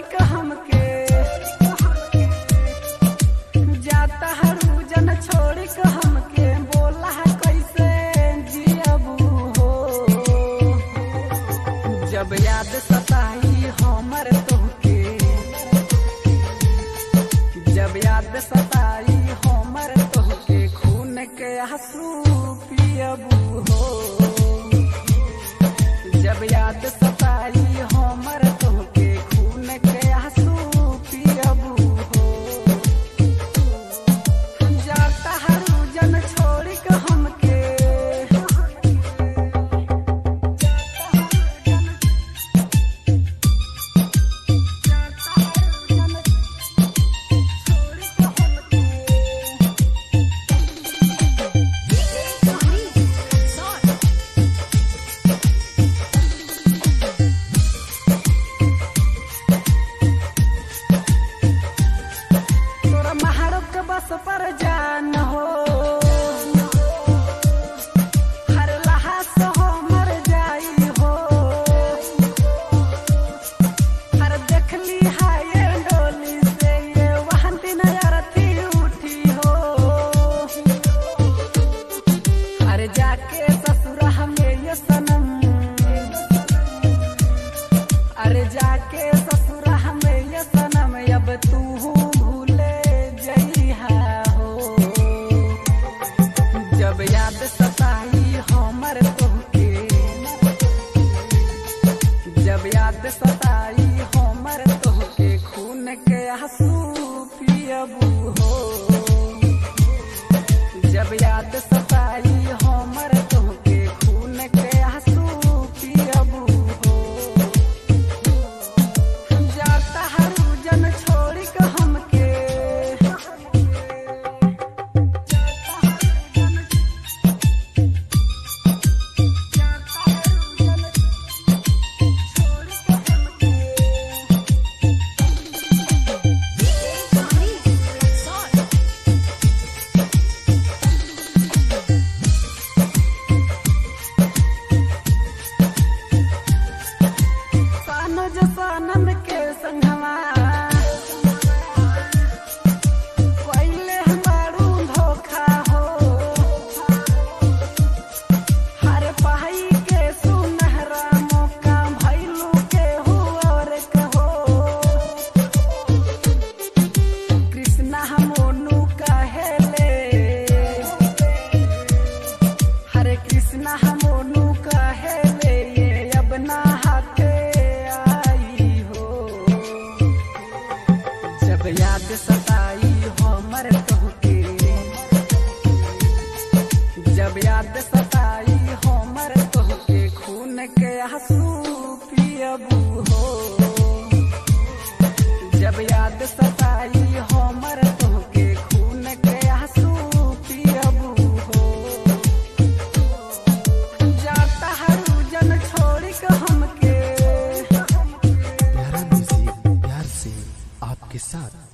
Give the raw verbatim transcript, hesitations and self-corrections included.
के हमके जाता हरू जन छोड़ के हमके बोला कैसे जियबू हो। जब याद सताई हमर तोहके, जब याद सताई हमर तोहके खून के आंसू पियबू हो। जब याद सताई हमर तोहके खून के आंसू पियबू हो। जाता हरू जन छोड़ के हमके बस पर जान हो, हर लहास हो मर जाई हो। हर देखली है ये डोली से ये वहन दिन अरथी उठी हो। हर जाके ससुरा हमें ये सनम, अरे जाके ससुरा हमें ये सनम अब तू जब याद सताई हमर तोहके, जब याद सताई हमर तोहके खून के आंसू पियबू हो। जब याद सताई हमर तोहके खून के आंसू पियबू हो। जाता हरू जन छोड़ के हमके सनम के संगवा पहले हमारू धोखा हो। हर पाई के सुनहरा मौका भैलू के हो और कहो। कृष्णा मोनू कहेले, हरे कृष्णा मोनू कहेले ये अब ना हाथे जब याद सताई हमर तोहके, जब याद सताई हमर तोहके खून के आंसू पियबू हो। जब याद सताई हमर तोहके खून के आंसू पियबू हो। जाता हरू जन छोड़ के हमके। प्यारा म्यूजिक प्यार से आपके साथ।